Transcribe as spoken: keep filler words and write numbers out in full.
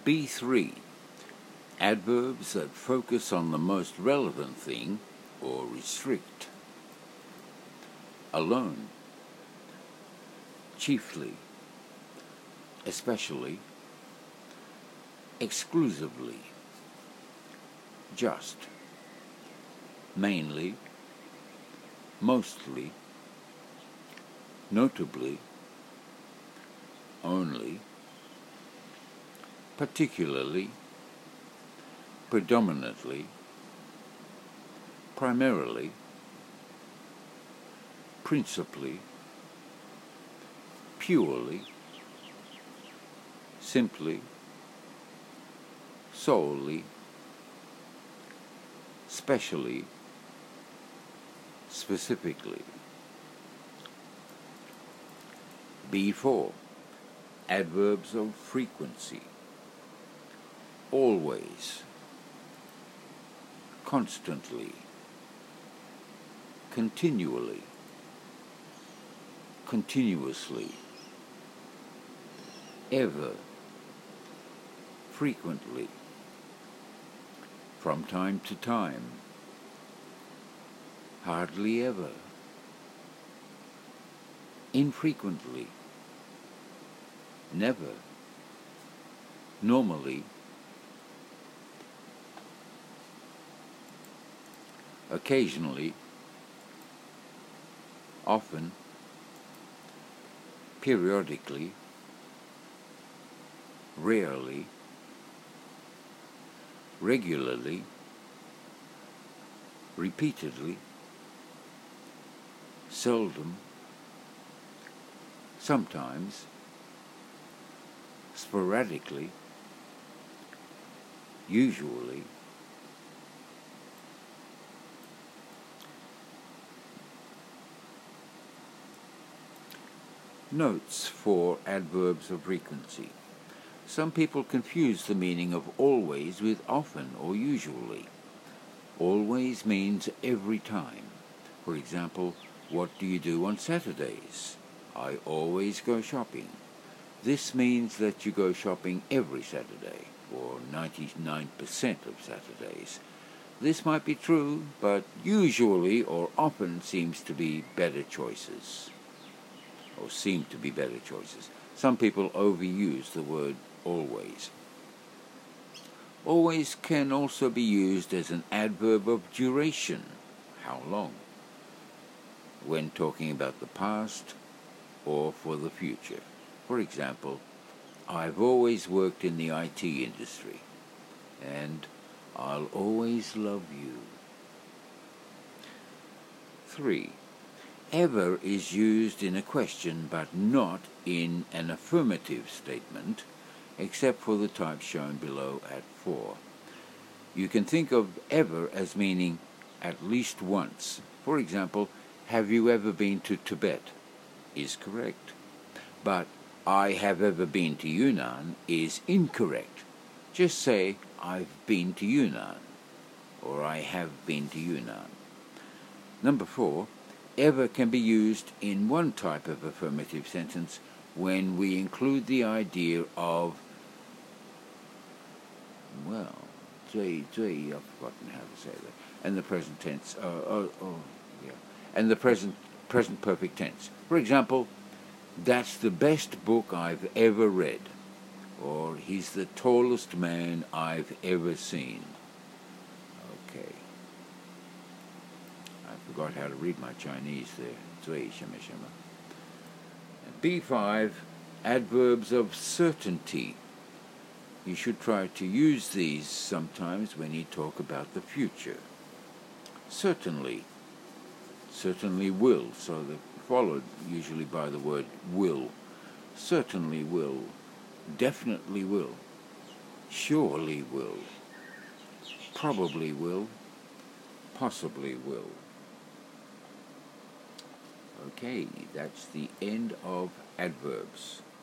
B three. Adverbs that focus on the most relevant thing or restrict. Alone, chiefly, especially, exclusively, just, mainly, mostly, notably, only, particularly, predominantly, primarily, principally, purely, simply, solely, specially, specifically. B four. Adverbs of frequency. Always, constantly, continually, continuously, ever, frequently, from time to time, hardly ever, infrequently, never, normally, occasionally, often, periodically, rarely, regularly, repeatedly, seldom, sometimes, sporadically, usually. Notes for adverbs of frequency. Some people confuse the meaning of always with often or usually. Always means every time. For example, what do you do on Saturdays? I always go shopping. This means that you go shopping every Saturday, or ninety-nine percent of Saturdays. This might be true, but usually or often seems to be better choices. Or seem to be better choices. Some people overuse the word always. Always can also be used as an adverb of duration, how long, when talking about the past or for the future. For example, I've always worked in the I T industry, and I'll always love you. Three. Ever is used in a question but not in an affirmative statement, except for the type shown below at four. You can think of ever as meaning at least once. For example, have you ever been to Tibet? Is correct. But I have ever been to Yunnan is incorrect. Just say, I've been to Yunnan, or I have been to Yunnan. Number four. Ever can be used in one type of affirmative sentence when we include the idea of, well, 最最 I've forgotten how to say that, and the present tense, uh, oh, oh, yeah, and the present present perfect tense. For example, that's the best book I've ever read, or he's the tallest man I've ever seen. Okay. I forgot how to read my Chinese there. 最什么什么. B five, adverbs of certainty. You should try to use these sometimes when you talk about the future. Certainly. Certainly will, so they're followed usually by the word will. Certainly will. Definitely will. Surely will. Probably will. Possibly will. Okay, that's the end of adverbs.